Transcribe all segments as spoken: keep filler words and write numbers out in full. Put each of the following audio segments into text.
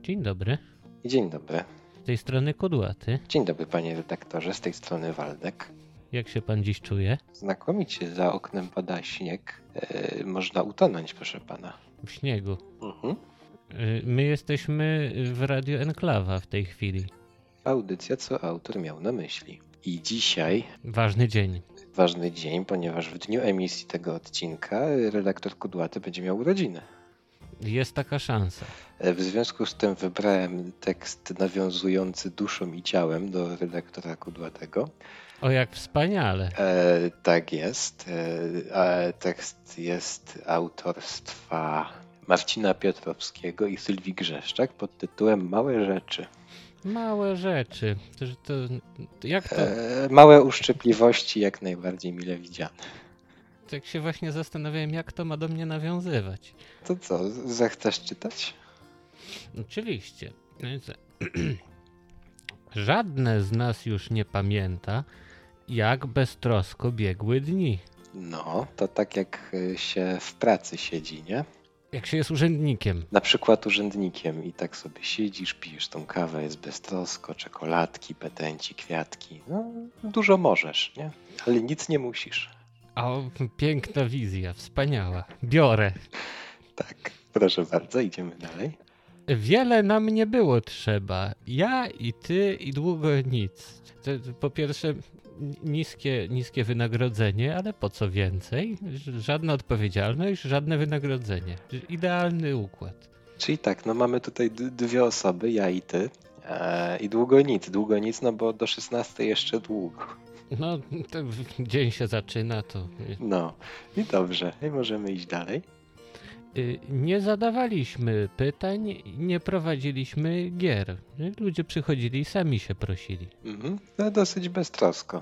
Dzień dobry. Dzień dobry. Z tej strony Kudłaty. Dzień dobry, panie redaktorze, z tej strony Waldek. Jak się pan dziś czuje? Znakomicie, za oknem pada śnieg. Yy, można utonąć, proszę pana. W śniegu. Mhm. Y, My jesteśmy w Radio Enklawa w tej chwili. Audycja, co autor miał na myśli. I dzisiaj Ważny dzień. ważny dzień, ponieważ w dniu emisji tego odcinka redaktor Kudłaty będzie miał urodziny. Jest taka szansa. E, W związku z tym wybrałem tekst nawiązujący duszą i ciałem do redaktora Kudłatego. O, jak wspaniale. E, tak jest. E, a tekst jest autorstwa Marcina Piotrowskiego i Sylwii Grzeszczak pod tytułem Małe rzeczy. Małe rzeczy. To, że to, to jak to? E, małe uszczypliwości jak najbardziej mile widziane. Tak się właśnie zastanawiałem, jak to ma do mnie nawiązywać. To co, zechcesz czytać? Oczywiście. No i co? Żadne z nas już nie pamięta, jak beztrosko biegły dni. No, to tak jak y, się w pracy siedzi, nie? Jak się jest urzędnikiem. Na przykład urzędnikiem i tak sobie siedzisz, pijesz tą kawę, jest beztrosko, czekoladki, petenci, kwiatki. No, dużo możesz, nie? Ale nic nie musisz. O, piękna wizja, wspaniała. Biorę. Tak, proszę bardzo, idziemy dalej. Wiele nam nie było trzeba. Ja i ty i długo nic. To, to po pierwsze niskie, niskie wynagrodzenie, ale po co więcej? Żadna odpowiedzialność, żadne wynagrodzenie. Idealny układ. Czyli tak, no mamy tutaj d- dwie osoby, ja i ty. E, I długo nic, długo nic, no bo do szesnastej jeszcze długo. No, to dzień się zaczyna, to... No, i dobrze, i możemy iść dalej. Y, Nie zadawaliśmy pytań, nie prowadziliśmy gier. Ludzie przychodzili i sami się prosili. Mhm. No dosyć beztrosko.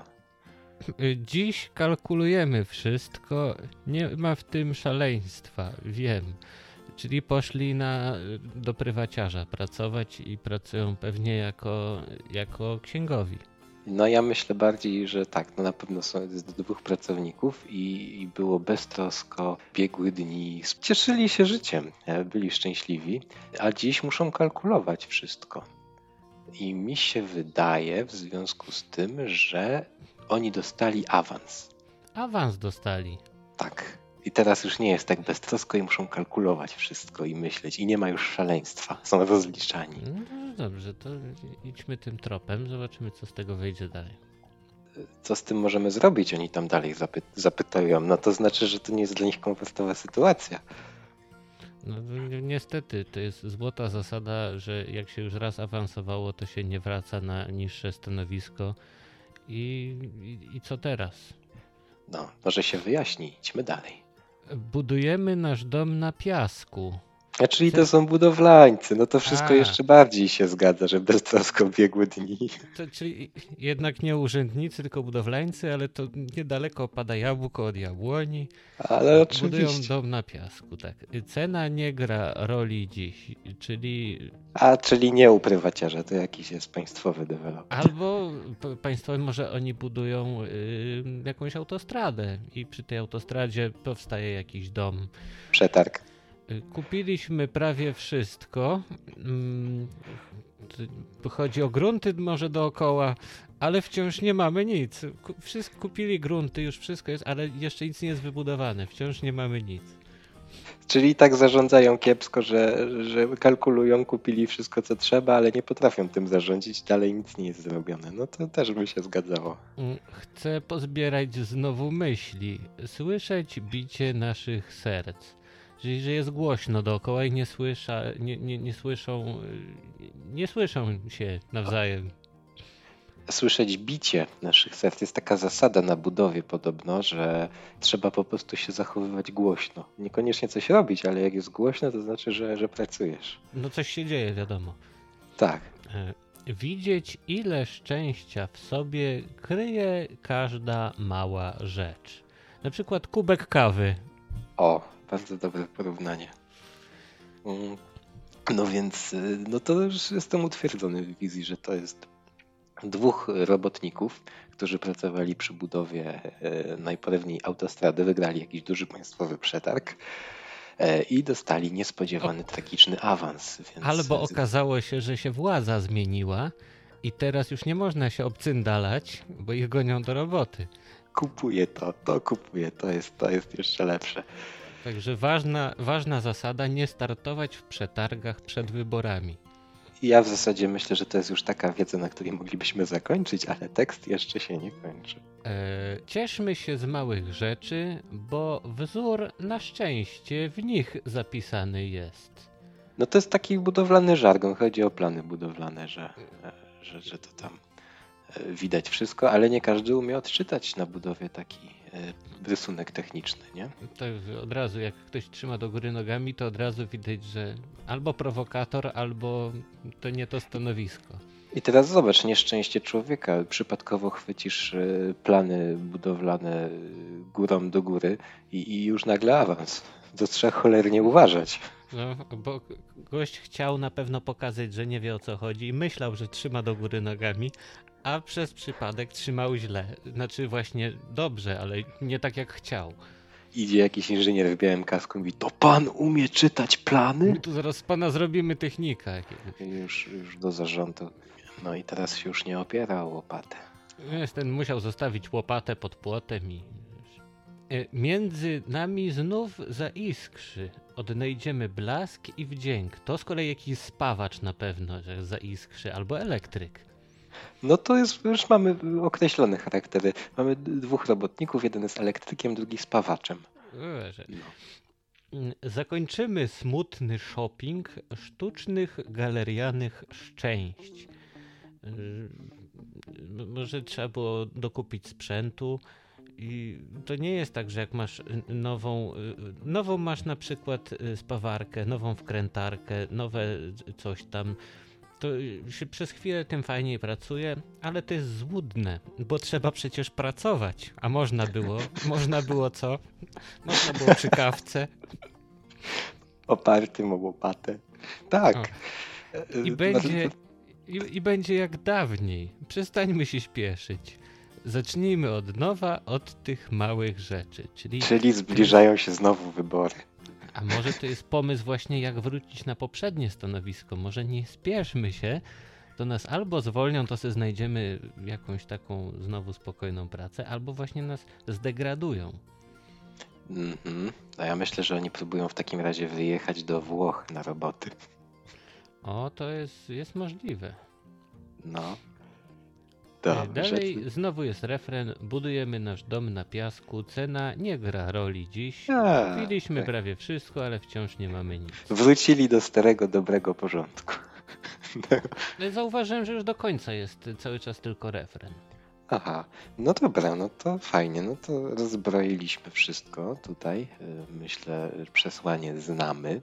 Y, Dziś kalkulujemy wszystko, nie ma w tym szaleństwa, wiem. Czyli poszli na, do prywaciarza pracować i pracują pewnie jako, jako księgowi. No ja myślę bardziej, że tak, no na pewno są jest dwóch pracowników i, i było beztrosko, biegły dni, cieszyli się życiem, e, byli szczęśliwi, a dziś muszą kalkulować wszystko. I mi się wydaje w związku z tym, że oni dostali awans. Awans dostali. Tak. I teraz już nie jest tak beztrosko i muszą kalkulować wszystko i myśleć. I nie ma już szaleństwa. Są rozliczani. No dobrze, to idźmy tym tropem, zobaczymy co z tego wyjdzie dalej. Co z tym możemy zrobić? Oni tam dalej zapy- zapytają. No to znaczy, że to nie jest dla nich komfortowa sytuacja. No ni- niestety, to jest złota zasada, że jak się już raz awansowało, to się nie wraca na niższe stanowisko. I, i, i co teraz? No, może się wyjaśni. Idźmy dalej. Budujemy nasz dom na piasku. A czyli to są budowlańcy. No to wszystko A. jeszcze bardziej się zgadza, że beztrosko biegły dni. To, czyli jednak nie urzędnicy, tylko budowlańcy, ale to niedaleko pada jabłko od jabłoni. Ale Budują oczywiście. dom na piasku, tak. Cena nie gra roli dziś, czyli A czyli nie u prywaciarza, to jakiś jest państwowy deweloper. albo p- państwowe, może oni budują y, jakąś autostradę i przy tej autostradzie powstaje jakiś dom. Przetarg. Y, Kupiliśmy prawie wszystko. Mm, t- Chodzi o grunty może dookoła, ale wciąż nie mamy nic. Ku- Wszystko kupili grunty, już wszystko jest, ale jeszcze nic nie jest wybudowane. Wciąż nie mamy nic. Czyli tak zarządzają kiepsko, że, że kalkulują, kupili wszystko co trzeba, ale nie potrafią tym zarządzić, dalej nic nie jest zrobione. No to też by się zgadzało. Mm, Chcę pozbierać znowu myśli, słyszeć bicie naszych serc. Czyli, że jest głośno dookoła i nie, słysza, nie, nie, nie słyszą, y, nie słyszą się nawzajem. Słyszeć bicie naszych serc jest taka zasada na budowie podobno, że trzeba po prostu się zachowywać głośno. Niekoniecznie coś robić, ale jak jest głośno, to znaczy, że, że pracujesz. No coś się dzieje, wiadomo. Tak. E, Widzieć, ile szczęścia w sobie kryje każda mała rzecz. Na przykład kubek kawy. O, bardzo dobre porównanie. Mm, No więc, y, no to już jestem utwierdzony w wizji, że to jest dwóch robotników, którzy pracowali przy budowie e, najpewniej autostrady, wygrali jakiś duży państwowy przetarg. e, i dostali niespodziewany, tragiczny awans. Więc... Albo okazało się, że się władza zmieniła i teraz już nie można się obcyndalać, bo ich gonią do roboty. Kupuję to, to kupuję, to jest, to jest jeszcze lepsze. Także ważna, ważna zasada, nie startować w przetargach przed wyborami. Ja w zasadzie myślę, że to jest już taka wiedza, na której moglibyśmy zakończyć, ale tekst jeszcze się nie kończy. E, cieszmy się z małych rzeczy, bo wzór na szczęście w nich zapisany jest. No to jest taki budowlany żargon, chodzi o plany budowlane, że, że, że to tam widać wszystko, ale nie każdy umie odczytać na budowie taki rysunek techniczny, nie? Tak od razu, jak ktoś trzyma do góry nogami, to od razu widać, że albo prowokator, albo to nie to stanowisko. I teraz zobacz, nieszczęście człowieka. Przypadkowo chwycisz plany budowlane górą do góry i, i już nagle awans. To trzeba cholernie uważać. No, bo gość chciał na pewno pokazać, że nie wie o co chodzi i myślał, że trzyma do góry nogami, a przez przypadek trzymał źle. Znaczy właśnie dobrze, ale nie tak jak chciał. Idzie jakiś inżynier w białym kasku i mówi, to pan umie czytać plany? My tu zaraz z pana zrobimy technikę. Już, już do zarządu. No i teraz się już nie opiera o łopatę. Jest, ten musiał zostawić łopatę pod płotem i... Między nami znów zaiskrzy. Odnajdziemy blask i wdzięk. To z kolei jakiś spawacz na pewno, że zaiskrzy, albo elektryk. No to jest, już mamy określone charaktery. Mamy dwóch robotników, jeden jest elektrykiem, drugi spawaczem. No. Zakończymy smutny shopping sztucznych galerianych szczęść. Może trzeba było dokupić sprzętu. I to nie jest tak, że jak masz nową, nową masz na przykład spawarkę, nową wkrętarkę, nowe coś tam, to się przez chwilę tym fajniej pracuje, ale to jest złudne, bo trzeba przecież pracować, a można było, można było co? Można było przy kawce. Opartym o łopatę. Tak. O. I będzie, i, i będzie jak dawniej. Przestańmy się śpieszyć. Zacznijmy od nowa, od tych małych rzeczy. Czyli, czyli zbliżają się znowu wybory. A może to jest pomysł właśnie, jak wrócić na poprzednie stanowisko. Może nie spieszmy się, to nas albo zwolnią, to sobie znajdziemy jakąś taką znowu spokojną pracę, albo właśnie nas zdegradują. Mm-hmm. A ja myślę, że oni próbują w takim razie wyjechać do Włoch na roboty. O, to jest, jest możliwe. No. Dobrze. Dalej znowu jest refren. Budujemy nasz dom na piasku. Cena nie gra roli dziś. A, Kupiliśmy tak. prawie wszystko, ale wciąż nie mamy nic. Wrócili do starego, dobrego porządku. No. Zauważyłem, że już do końca jest cały czas tylko refren. Aha, no dobra, no to fajnie, no to rozbroiliśmy wszystko tutaj. Myślę, przesłanie znamy.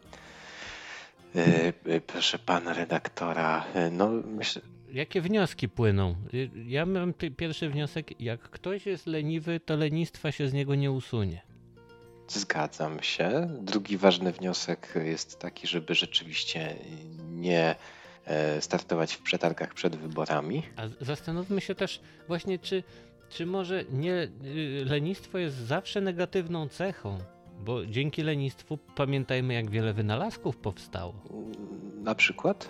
Proszę pana redaktora, no myślę... Jakie wnioski płyną? Ja mam pierwszy wniosek, jak ktoś jest leniwy, to lenistwa się z niego nie usunie. Zgadzam się. Drugi ważny wniosek jest taki, żeby rzeczywiście nie startować w przetargach przed wyborami. A zastanówmy się też właśnie, czy, czy może nie lenistwo jest zawsze negatywną cechą, bo dzięki lenistwu pamiętajmy, jak wiele wynalazków powstało. Na przykład?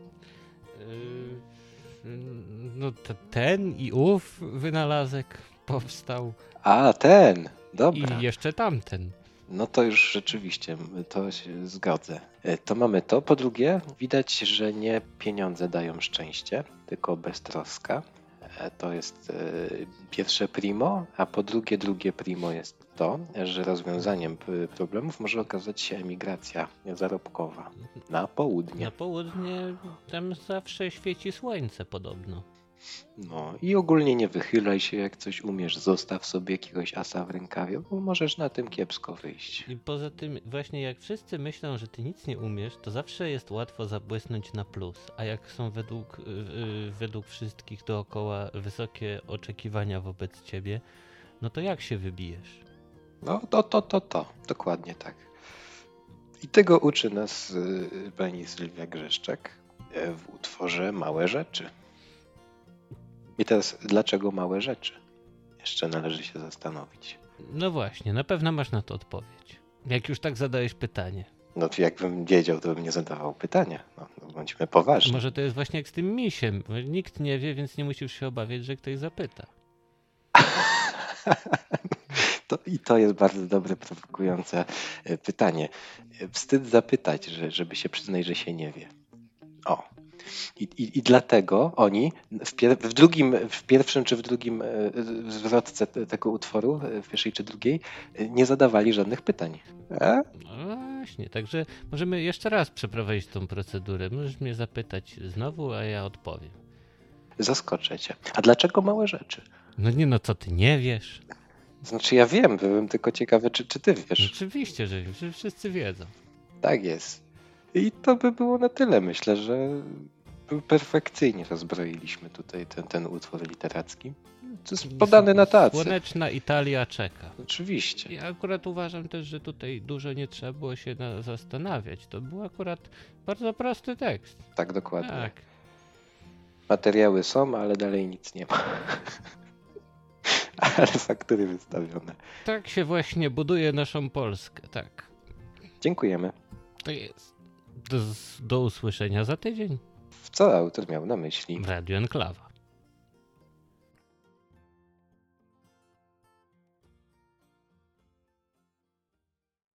No ten i ów wynalazek powstał. A, ten! Dobra. I jeszcze tamten. No to już rzeczywiście, to się zgodzę. To mamy to. Po drugie, widać, że nie pieniądze dają szczęście, tylko beztroska. To jest pierwsze primo, a po drugie, drugie primo jest to, że rozwiązaniem problemów może okazać się emigracja zarobkowa na południe. Na południe tam zawsze świeci słońce podobno. No i ogólnie nie wychylaj się, jak coś umiesz, zostaw sobie jakiegoś asa w rękawie, bo możesz na tym kiepsko wyjść. I poza tym właśnie jak wszyscy myślą, że ty nic nie umiesz, to zawsze jest łatwo zabłysnąć na plus, a jak są według, yy, według wszystkich dookoła wysokie oczekiwania wobec ciebie, no to jak się wybijesz? No to, to, to, to, dokładnie tak. I tego uczy nas yy, pani Sylwia Grzeszczak w utworze Małe Rzeczy. I teraz, dlaczego małe rzeczy? Jeszcze należy się zastanowić. No właśnie, na pewno masz na to odpowiedź. Jak już tak zadałeś pytanie. No to jakbym wiedział, to bym nie zadawał pytania. No, no bądźmy poważni. Może to jest właśnie jak z tym misiem. Nikt nie wie, więc nie musisz się obawiać, że ktoś zapyta. To, I to jest bardzo dobre, prowokujące pytanie. Wstyd zapytać, że, żeby się przyznać, że się nie wie. O. I, i, i dlatego oni w, pier, w, drugim, w pierwszym czy w drugim zwrotce tego utworu, w pierwszej czy drugiej, nie zadawali żadnych pytań. E? No właśnie, także możemy jeszcze raz przeprowadzić tą procedurę. Możesz mnie zapytać znowu, a ja odpowiem. Zaskoczę cię. A dlaczego małe rzeczy? No nie no, co ty nie wiesz? Znaczy ja wiem, byłem tylko ciekawy, czy, czy ty wiesz. Oczywiście, że, że wszyscy wiedzą. Tak jest. I to by było na tyle. Myślę, że perfekcyjnie rozbroiliśmy tutaj ten, ten utwór literacki. To jest podany na tacy. Słoneczna Italia czeka. Oczywiście. Ja akurat uważam też, że tutaj dużo nie trzeba było się na, zastanawiać. To był akurat bardzo prosty tekst. Tak, dokładnie. Tak. Materiały są, ale dalej nic nie ma. Ale faktury wystawione. Tak się właśnie buduje naszą Polskę, tak. Dziękujemy. To jest. Do, do usłyszenia za tydzień. Co autor miał na myśli? W Radiu Enklawa.